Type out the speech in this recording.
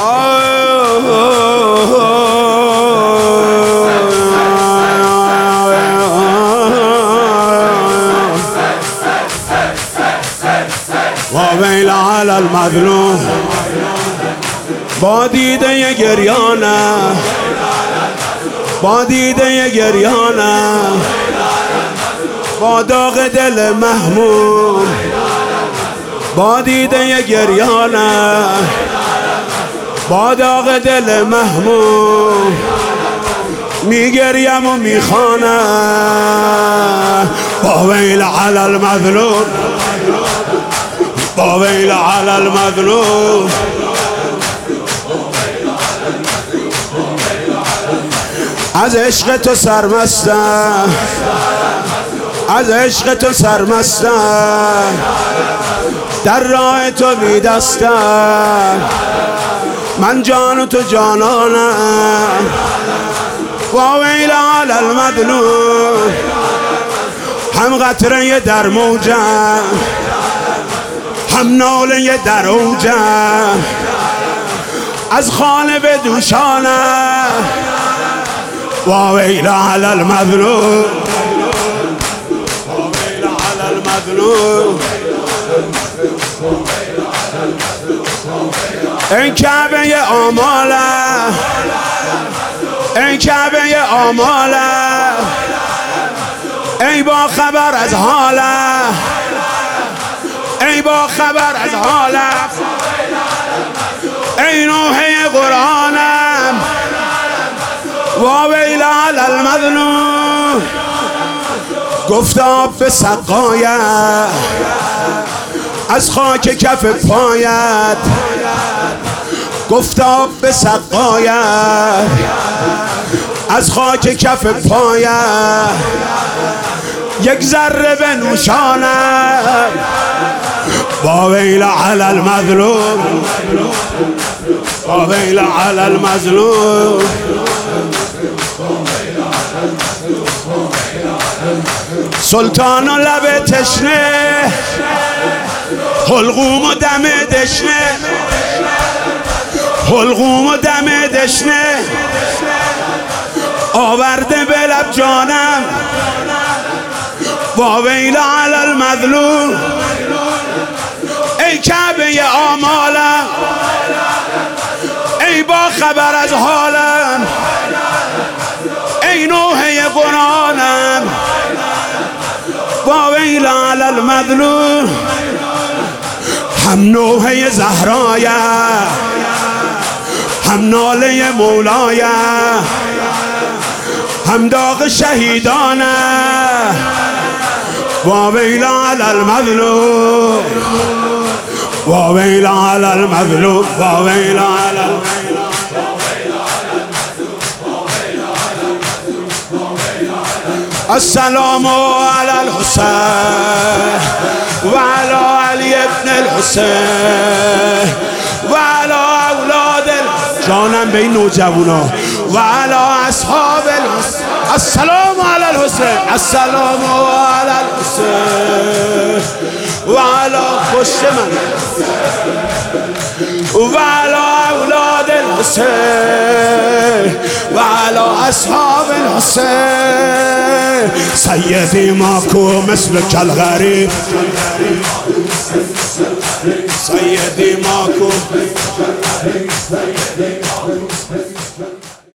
وویل علی المظلوم با دیده گریانه، با دیده گریانه، با داغ دل محموم، با دیده گریانه، با داغ دل محموم میگریم و میخوانم با ویل علی المظلوم، با ویل علی المظلوم. از عشق تو سرمستم، از عشق تو سرمستم، در راه تو بی دستم، من جان و تو جانانم. با ویل علی المظلوم هم قطره در موجم، هم ناله در اوجم، از خانه به دوشانم. با ویل علی المظلوم، با ویل علی المظلوم. این کعبه آمالم، این کعبه آمالم، ای با خبر از حالم، ای با خبر از حالم، ای نوحه قرآنم. و ویل علی المظلوم گفتاب به سقایت، از خاک کف پایت، گفتاب به سقایت، از خاک کف پایت، یک ذره به نوشانم. با ویل علی المظلوم، با ویل علی المظلوم. سلطان و لب تشنه، حلقوم و دم دشنه، حلقوم و دم دشنه، آورده به لب جانم. با ویل علی المظلوم ای کعبه آمالم، ای با خبر از حالم، ای نوحه قرآنم. با ویل علی المظلوم هم نوحه زهرای، هم ناله مولای، هم داغ شهیدانه. با ویل علی المظلوم، با ویل علی المظلوم، با ویل علی المظلوم. السلام علی الحسین و علی علی ابن الحسین و علی اولاد جانم به این نوجوانا و علی اصحاب الحسین. السلام علی الحسین، السلام علی الحسین و علی پشت من و علی اولاد الحسین و علی اصحاب الحسین. سیدی ماکو مثل کل غریب، سیدی ماکو